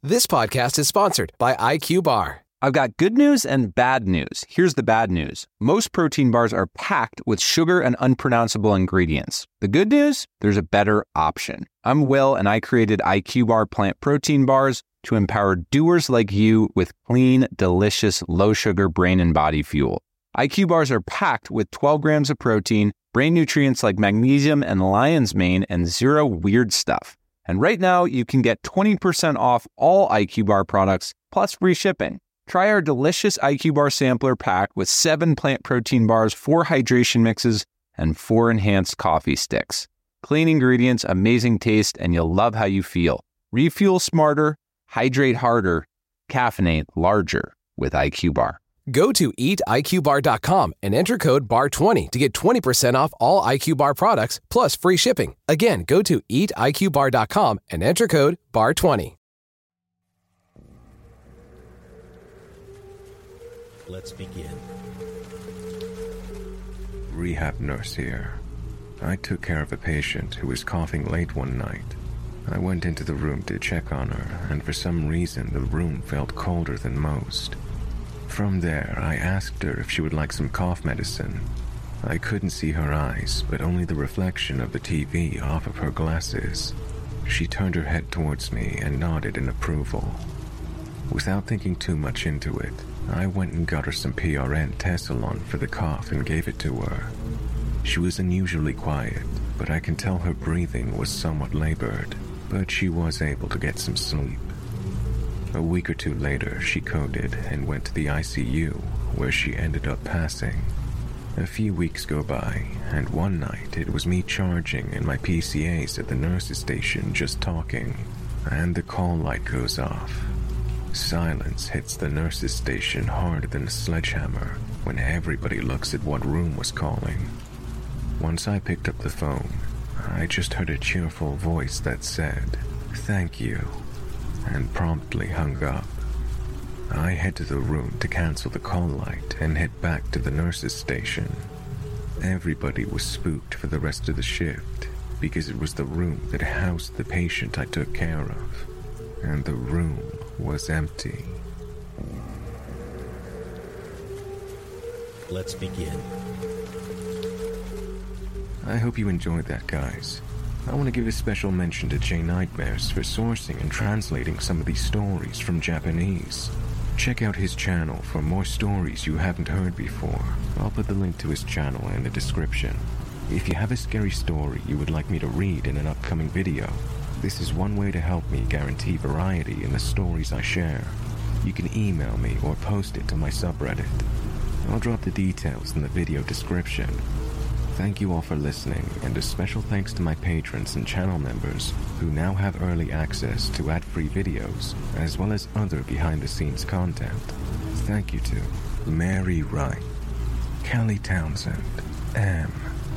This podcast is sponsored by IQ Bar. I've got good news and bad news. Here's the bad news. Most protein bars are packed with sugar and unpronounceable ingredients. The good news? There's a better option. I'm Will, and I created IQ Bar plant protein bars to empower doers like you with clean, delicious, low-sugar brain and body fuel. IQ Bars are packed with 12 grams of protein, brain nutrients like magnesium and lion's mane, and zero weird stuff. And right now, you can get 20% off all IQ Bar products, plus free shipping. Try our delicious IQ Bar sampler pack with 7 plant protein bars, 4 hydration mixes, and 4 enhanced coffee sticks. Clean ingredients, amazing taste, and you'll love how you feel. Refuel smarter, hydrate harder, caffeinate larger with IQ Bar. Go to eatiqbar.com and enter code BAR20 to get 20% off all IQ Bar products, plus free shipping. Again, go to eatiqbar.com and enter code BAR20. Let's begin. Rehab nurse here. I took care of a patient who was coughing late one night. I went into the room to check on her, and for some reason the room felt colder than most. From there, I asked her if she would like some cough medicine. I couldn't see her eyes, but only the reflection of the TV off of her glasses. She turned her head towards me and nodded in approval. Without thinking too much into it, I went and got her some PRN Tessalon for the cough and gave it to her. She was unusually quiet, but I can tell her breathing was somewhat labored, but she was able to get some sleep. A week or two later, she coded and went to the ICU, where she ended up passing. A few weeks go by, and one night it was me charging and my PCAs at the nurse's station just talking, and the call light goes off. Silence hits the nurse's station harder than a sledgehammer when everybody looks at what room was calling. Once I picked up the phone, I just heard a cheerful voice that said, "Thank you," and promptly hung up. I head to the room to cancel the call light and head back to the nurse's station. Everybody was spooked for the rest of the shift because it was the room that housed the patient I took care of, and the room was empty. Let's begin. I hope you enjoyed that, guys. I want to give a special mention to J Nightmares for sourcing and translating some of these stories from Japanese. Check out his channel for more stories you haven't heard before. I'll put the link to his channel in the description. If you have a scary story you would like me to read in an upcoming video, this is one way to help me guarantee variety in the stories I share. You can email me or post it to my subreddit. I'll drop the details in the video description. Thank you all for listening, and a special thanks to my patrons and channel members who now have early access to ad-free videos, as well as other behind-the-scenes content. Thank you to Mary Wright, Kelly Townsend, M,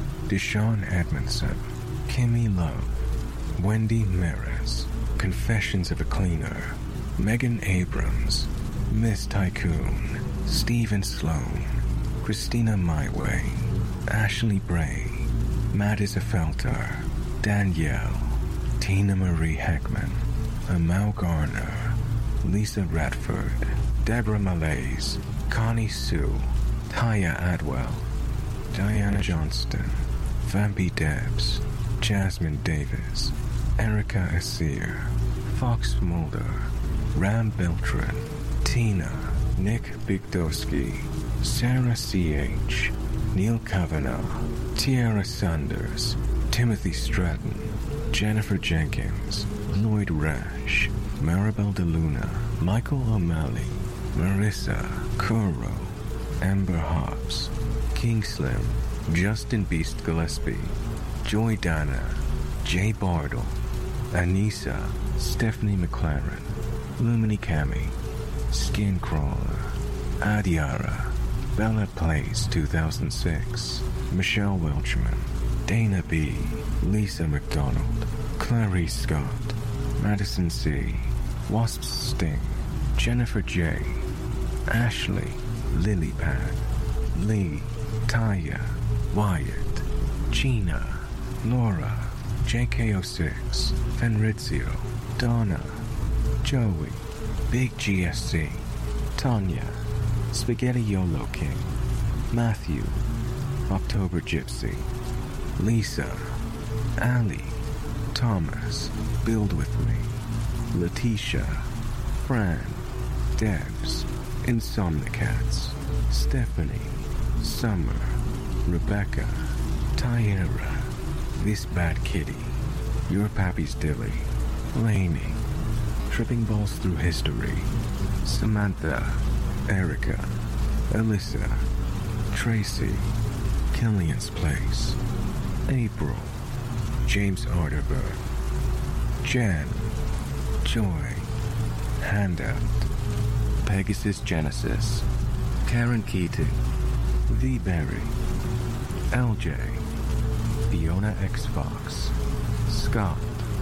Deshaun Edmondson, Kimmy Love, Wendy Maris, Confessions of a Cleaner, Megan Abrams, Miss Tycoon, Stephen Sloan, Christina Myway, Ashley Bray, Madisa Felter, Danielle, Tina Marie Heckman, Amal Garner, Lisa Radford, Deborah Malaise, Connie Sue, Taya Adwell, Diana Johnston, Vampy Debs, Jasmine Davis, Erica Asir, Fox Mulder, Ram Beltran, Tina, Nick Bigdowski, Sarah C.H., Neil Kavanaugh, Tiara Sanders, Timothy Stratton, Jennifer Jenkins, Lloyd Rash, Maribel DeLuna, Michael O'Malley, Marissa, Kuro, Amber Hobbs, King Slim, Justin Beast Gillespie, Joy Dana, Jay Bardle, Anissa, Stephanie McLaren, Lumini Cami, Skincrawler, Adiara, Bella Plays 2006, Michelle Welchman, Dana B, Lisa McDonald, Clarice Scott, Madison C, Wasp Sting, Jennifer J, Ashley, Lilypad, Lee, Taya, Wyatt, Gina, Laura, JK06, Fenrizio, Donna, Joey, Big GSC, Tanya, Spaghetti YOLO King, Matthew, October Gypsy, Lisa, Ali, Thomas, Build With Me, Letitia, Fran, Debs, Insomnicats, Stephanie, Summer, Rebecca, Tyra, This Bad Kitty, Your Pappy's Dilly, Lainey, Tripping Balls Through History, Samantha, Erica, Alyssa, Tracy, Killian's Place, April, James Arterburn, Jen, Joy, Handout, Pegasus Genesis, Karen Keating, V. Berry, LJ, Fiona X Fox, Scott,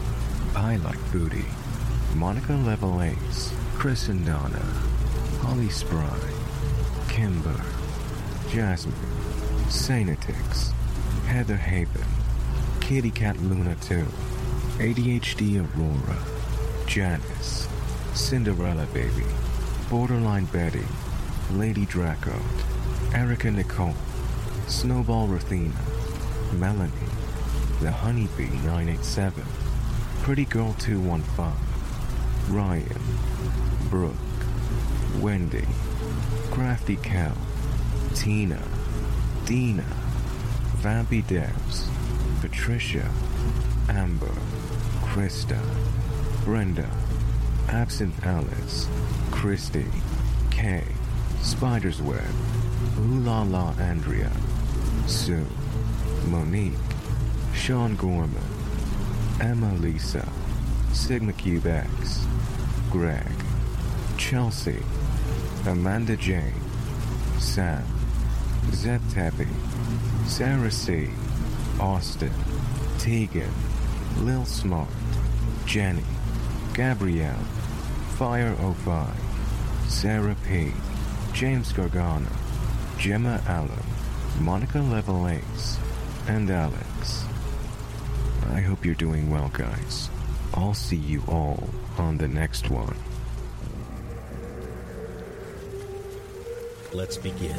I Like Booty, Monica Level Ace, Chris and Donna, Holly Spry, Kimber, Jasmine, Sanatix, Heather Haven, Kitty Cat Luna 2, ADHD Aurora, Janice, Cinderella Baby, Borderline Betty, Lady Draco, Erica Nicole, Snowball Ruthina, Melanie, The Honeybee 987, Pretty Girl 215, Ryan, Brooke, Wendy, Crafty Cal, Tina, Dina, Vampy Debs, Patricia, Amber, Krista, Brenda, Absinthe Alice, Christy, Kay, Spider's Web, Ooh La La Andrea, Sue, Monique, Sean Gorman, Emma Lisa, Sigma Cube X, Greg, Chelsea, Amanda Jane, Sam, Zeb Tabby, Sarah C, Austin, Tegan, Lil Smart, Jenny, Gabrielle, Fire 05, Sarah P, James Gargano, Gemma Allen, Monica Level Ace, and Alex. I hope you're doing well, guys. I'll see you all on the next one. Let's begin.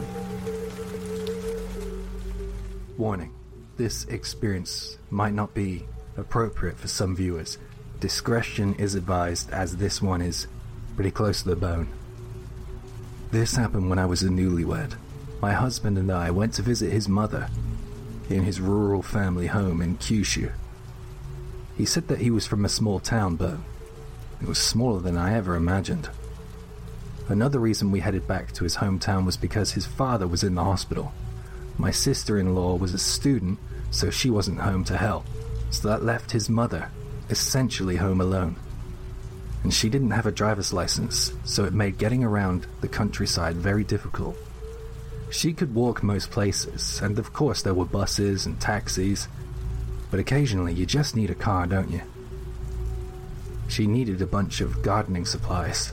Warning. This experience might not be appropriate for some viewers. Discretion is advised, as this one is pretty close to the bone. This happened when I was a newlywed. My husband and I went to visit his mother in his rural family home in Kyushu. He said that he was from a small town, but it was smaller than I ever imagined. Another reason we headed back to his hometown was because his father was in the hospital. My sister-in-law was a student, so she wasn't home to help, so that left his mother essentially home alone. And she didn't have a driver's license, so it made getting around the countryside very difficult. She could walk most places, and of course there were buses and taxis, but occasionally you just need a car, don't you? She needed a bunch of gardening supplies.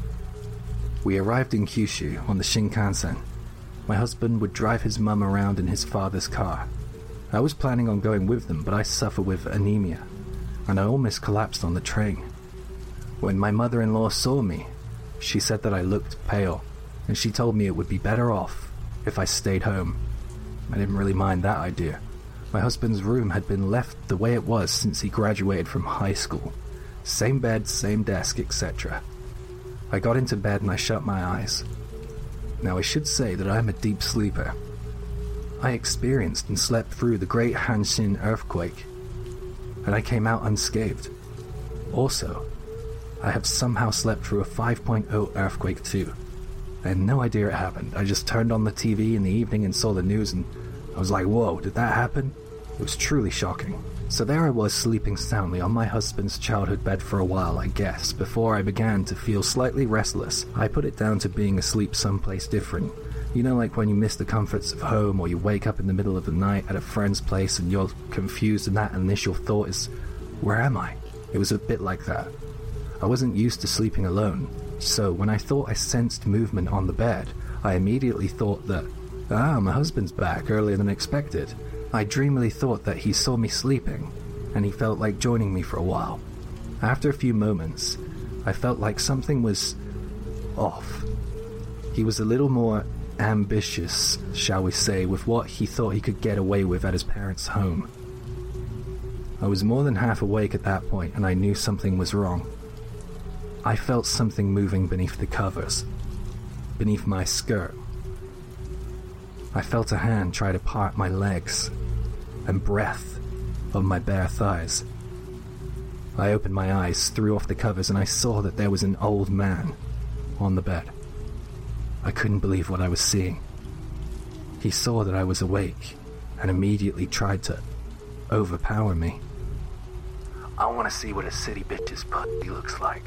We arrived in Kyushu on the Shinkansen. My husband would drive his mum around in his father's car. I was planning on going with them, but I suffer with anemia, and I almost collapsed on the train. When my mother-in-law saw me, she said that I looked pale, and she told me it would be better off if I stayed home. I didn't really mind that idea. My husband's room had been left the way it was since he graduated from high school. Same bed, same desk, etc. I got into bed and I shut my eyes. Now I should say that I am a deep sleeper. I experienced and slept through the Great Hanshin earthquake, and I came out unscathed. Also, I have somehow slept through a 5.0 earthquake too. I had no idea it happened. I just turned on the TV in the evening and saw the news, and I was like, whoa, did that happen? It was truly shocking. So there I was, sleeping soundly on my husband's childhood bed for a while, I guess, before I began to feel slightly restless. I put it down to being asleep someplace different. You know, like when you miss the comforts of home, or you wake up in the middle of the night at a friend's place and you're confused and that initial thought is, where am I? It was a bit like that. I wasn't used to sleeping alone, so when I thought I sensed movement on the bed, I immediately thought that, my husband's back earlier than expected. I dreamily thought that he saw me sleeping, and he felt like joining me for a while. After a few moments, I felt like something was off. He was a little more ambitious, shall we say, with what he thought he could get away with at his parents' home. I was more than half awake at that point, and I knew something was wrong. I felt something moving beneath the covers, beneath my skirt. I felt a hand try to part my legs, and breath on my bare thighs. I opened my eyes, threw off the covers, and I saw that there was an old man on the bed. I couldn't believe what I was seeing. He saw that I was awake and immediately tried to overpower me. I want to see what a city bitch's pussy looks like.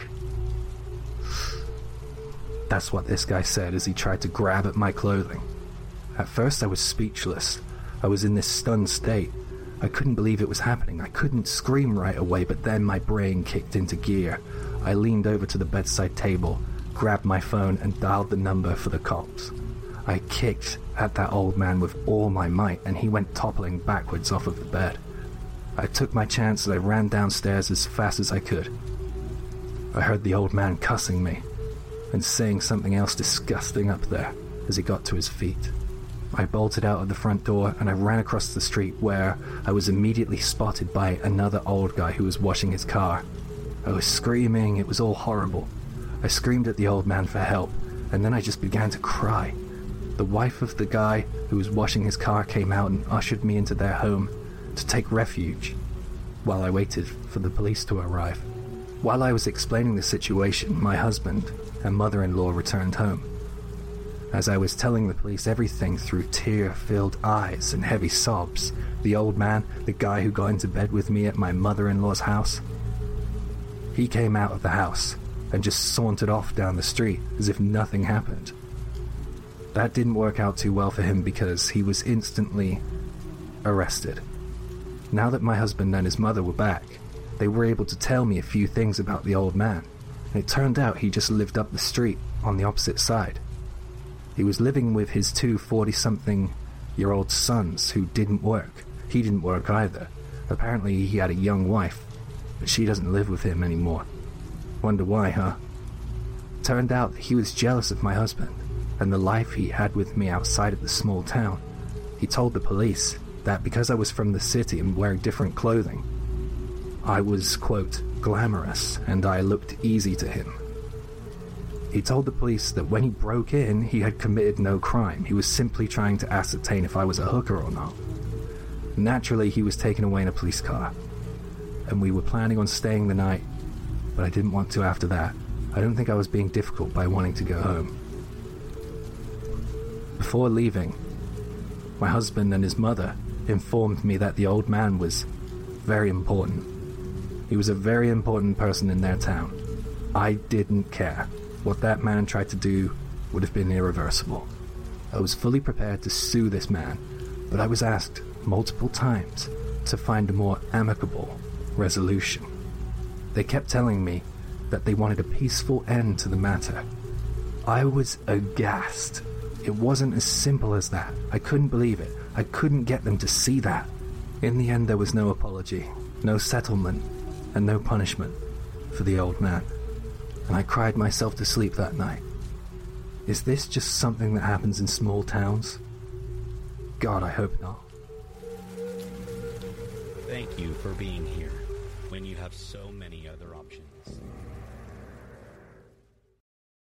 That's what this guy said as he tried to grab at my clothing. At first I was speechless. I was in this stunned state. I couldn't believe it was happening. I couldn't scream right away, but then my brain kicked into gear. I leaned over to the bedside table, grabbed my phone, and dialed the number for the cops. I kicked at that old man with all my might, and he went toppling backwards off of the bed. I took my chance and I ran downstairs as fast as I could. I heard the old man cussing me and saying something else disgusting up there as he got to his feet. I bolted out of the front door and I ran across the street, where I was immediately spotted by another old guy who was washing his car. I was screaming. It was all horrible. I screamed at the old man for help, and then I just began to cry. The wife of the guy who was washing his car came out and ushered me into their home to take refuge while I waited for the police to arrive. While I was explaining the situation, my husband and mother-in-law returned home. As I was telling the police everything through tear-filled eyes and heavy sobs, the old man, the guy who got into bed with me at my mother-in-law's house, he came out of the house and just sauntered off down the street as if nothing happened. That didn't work out too well for him because he was instantly arrested. Now that my husband and his mother were back, they were able to tell me a few things about the old man. And it turned out he just lived up the street on the opposite side. He was living with his two 40-something-year-old sons who didn't work. He didn't work either. Apparently he had a young wife, but she doesn't live with him anymore. Wonder why, huh? Turned out that he was jealous of my husband and the life he had with me outside of the small town. He told the police that because I was from the city and wearing different clothing, I was, quote, glamorous, and I looked easy to him. He told the police that when he broke in, he had committed no crime. He was simply trying to ascertain if I was a hooker or not. Naturally, he was taken away in a police car, and we were planning on staying the night, but I didn't want to after that. I don't think I was being difficult by wanting to go home. Before leaving, my husband and his mother informed me that the old man was very important. He was a very important person in their town. I didn't care. What that man tried to do would have been irreversible. I was fully prepared to sue this man, but I was asked multiple times to find a more amicable resolution. They kept telling me that they wanted a peaceful end to the matter. I was aghast. It wasn't as simple as that. I couldn't believe it. I couldn't get them to see that. In the end, there was no apology, no settlement, and no punishment for the old man. And I cried myself to sleep that night. Is this just something that happens in small towns? God, I hope not. Thank you for being here when you have so many other options.